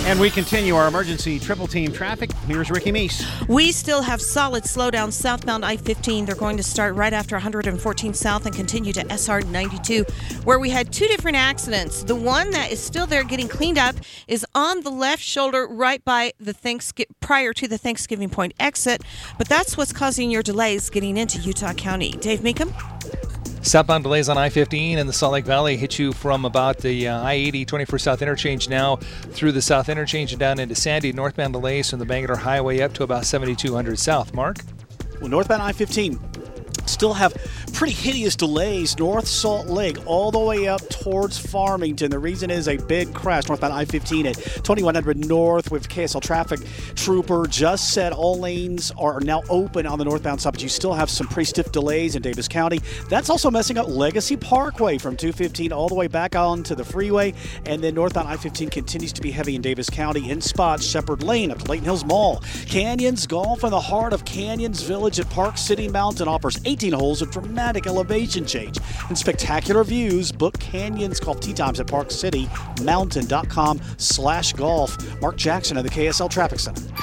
And we continue our emergency triple team traffic. Here's Ricky Meese. We still have solid slowdowns southbound I-15. They're going to start right after 114 South and continue to SR 92, where we had two different accidents. The one that is still there getting cleaned up is on the left shoulder right by the prior to the Thanksgiving Point exit, but that's what's causing your delays getting into Utah County. Dave Meekum? Southbound delays on I-15 in the Salt Lake Valley hit you from about the I-80 21st South Interchange now through the South Interchange and down into Sandy. Northbound delays from the Bangalore Highway up to about 7200 South. Mark? Well, northbound I-15 still have pretty hideous delays north Salt Lake all the way up towards Farmington. The reason is a big crash northbound I-15 at 2100 North with KSL traffic trooper just said all lanes are now open on the northbound side, but you still have some pretty stiff delays in Davis County. That's also messing up Legacy Parkway from 215 all the way back onto the freeway, and then northbound I-15 continues to be heavy in Davis County in spots Shepherd Lane up to Layton Hills Mall. Canyons Golf in the heart of Canyons Village at Park City Mountain offers 18 holes of dramatic elevation change and spectacular views. Book Canyons Golf tee times at parkcitymountain.com/golf. Mark Jackson of the KSL Traffic Center.